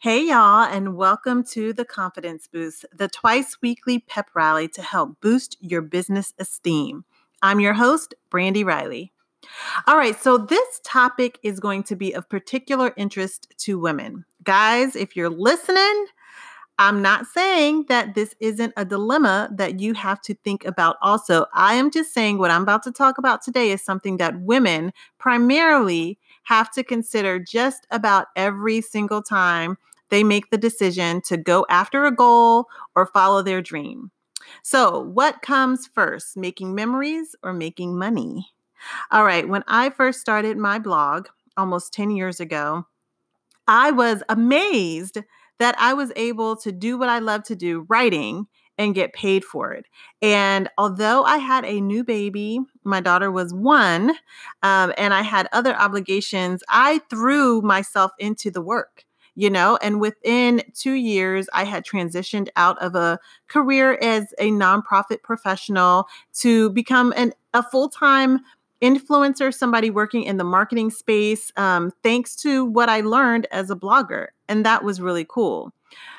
Hey, y'all, and welcome to the Confidence Boost, the twice weekly pep rally to help boost your business esteem. I'm your host, Brandy Riley. All right, so this topic is going to be of particular interest to women. Guys, if you're listening, I'm not saying that this isn't a dilemma that you have to think about also. I am just saying what I'm about to talk about today is something that women primarily have to consider just about every single time they make the decision to go after a goal or follow their dream. So, what comes first, making memories or making money? All right, when I first started my blog almost 10 years ago, I was amazed that I was able to do what I love to do, writing, and get paid for it. And although I had a new baby, my daughter was one, and I had other obligations, I threw myself into the work. And within 2 years, I had transitioned out of a career as a nonprofit professional to become a full-time influencer, somebody working in the marketing space, thanks to what I learned as a blogger. And that was really cool.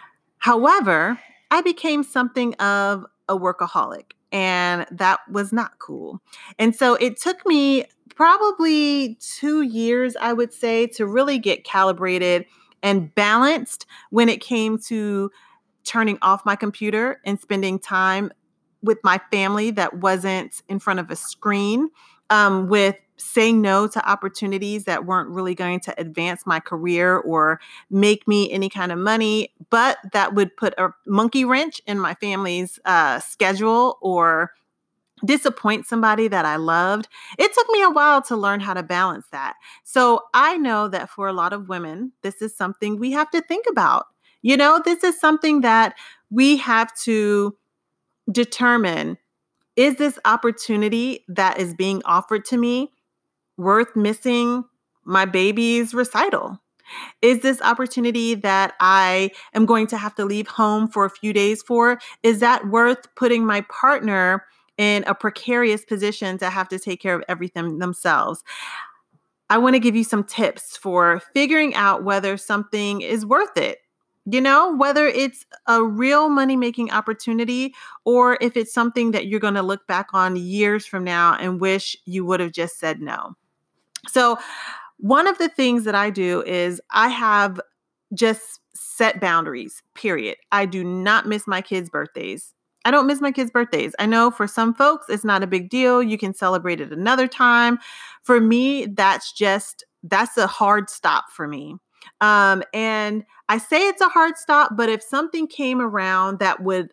However, I became something of a workaholic, and that was not cool. And so it took me probably 2 years, I would say, to really get calibrated and balanced when it came to turning off my computer and spending time with my family that wasn't in front of a screen, with saying no to opportunities that weren't really going to advance my career or make me any kind of money, but that would put a monkey wrench in my family's schedule or disappoint somebody that I loved. It took me a while to learn how to balance that. So I know that for a lot of women, this is something we have to think about. This is something that we have to determine, is this opportunity that is being offered to me worth missing my baby's recital? Is this opportunity that I am going to have to leave home for a few days for? Is that worth putting my partner in a precarious position to have to take care of everything themselves? I want to give you some tips for figuring out whether something is worth it. Whether it's a real money-making opportunity or if it's something that you're going to look back on years from now and wish you would have just said no. So one of the things that I do is I have just set boundaries, period. I do not miss my kids' birthdays. I don't miss my kids' birthdays. I know for some folks, it's not a big deal. You can celebrate it another time. For me, that's a hard stop for me. And I say it's a hard stop, but if something came around that would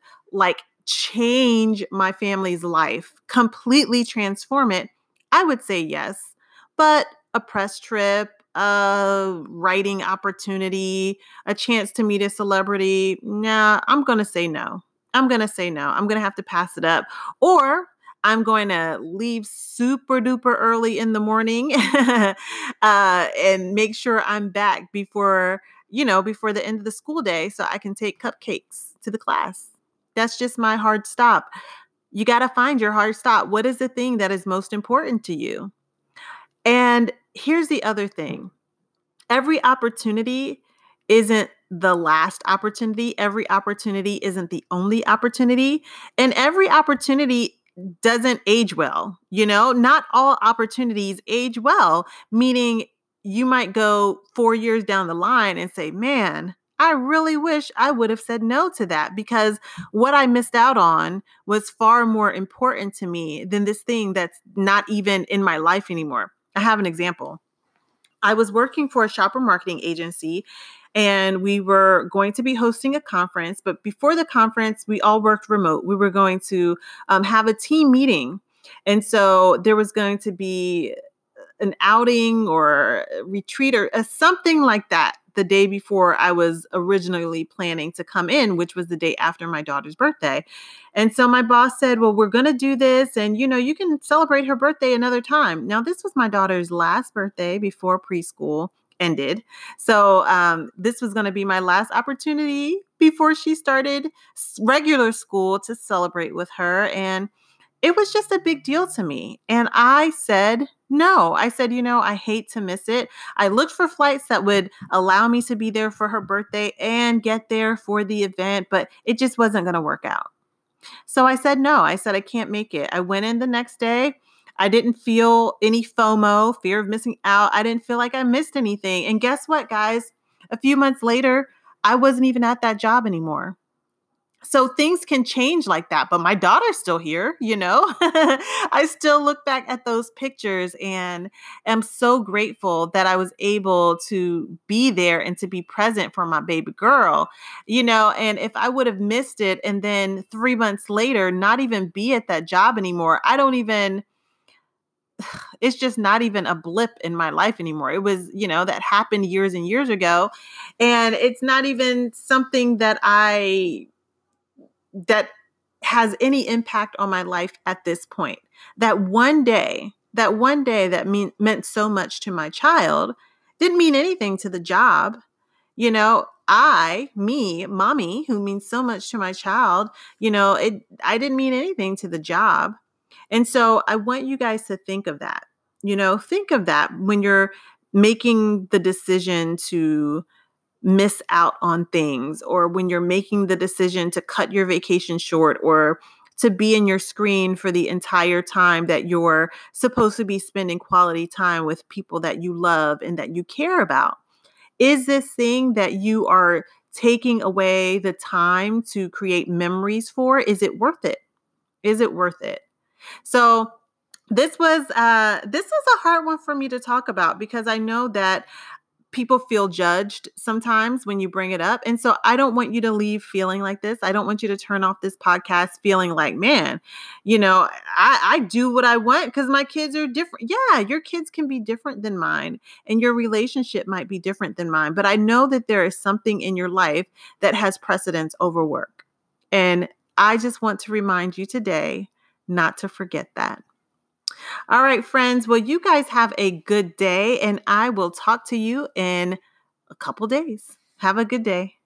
change my family's life, completely transform it, I would say yes. But a press trip, a writing opportunity, a chance to meet a celebrity, nah, I'm going to say no. I'm going to have to pass it up. Or I'm going to leave super duper early in the morning and make sure I'm back before the end of the school day so I can take cupcakes to the class. That's just my hard stop. You got to find your hard stop. What is the thing that is most important to you? And here's the other thing. Every opportunity isn't the last opportunity. Every opportunity isn't the only opportunity. And every opportunity doesn't age well. Not all opportunities age well, meaning you might go 4 years down the line and say, man, I really wish I would have said no to that because what I missed out on was far more important to me than this thing that's not even in my life anymore. I have an example. I was working for a shopper marketing agency and we were going to be hosting a conference. But before the conference, we all worked remote. We were going to have a team meeting. And so there was going to be an outing or a retreat or something like that the day before I was originally planning to come in, which was the day after my daughter's birthday. And so my boss said, well, we're going to do this and, you can celebrate her birthday another time. Now, this was my daughter's last birthday before preschool ended. So this was going to be my last opportunity before she started regular school to celebrate with her. And it was just a big deal to me. And I said No, I said, I hate to miss it. I looked for flights that would allow me to be there for her birthday and get there for the event, but it just wasn't going to work out. So I said, no, I said, I can't make it. I went in the next day. I didn't feel any FOMO, fear of missing out. I didn't feel like I missed anything. And guess what, guys? A few months later, I wasn't even at that job anymore. So things can change like that, but my daughter's still here, I still look back at those pictures and am so grateful that I was able to be there and to be present for my baby girl, and if I would have missed it and then 3 months later, not even be at that job anymore, it's just not even a blip in my life anymore. It was, that happened years and years ago. And it's not even something that has any impact on my life at this point. That one day that meant so much to my child didn't mean anything to the job. Mommy, who means so much to my child, I didn't mean anything to the job. And so I want you guys to think of that. Think of that when you're making the decision to miss out on things, or when you're making the decision to cut your vacation short, or to be in your screen for the entire time that you're supposed to be spending quality time with people that you love and that you care about. Is this thing that you are taking away the time to create memories for? Is it worth it? Is it worth it? So this was a hard one for me to talk about, because I know that people feel judged sometimes when you bring it up. And so I don't want you to leave feeling like this. I don't want you to turn off this podcast feeling like, man, I do what I want because my kids are different. Yeah, your kids can be different than mine, and your relationship might be different than mine. But I know that there is something in your life that has precedence over work. And I just want to remind you today not to forget that. All right, friends. Well, you guys have a good day, and I will talk to you in a couple days. Have a good day.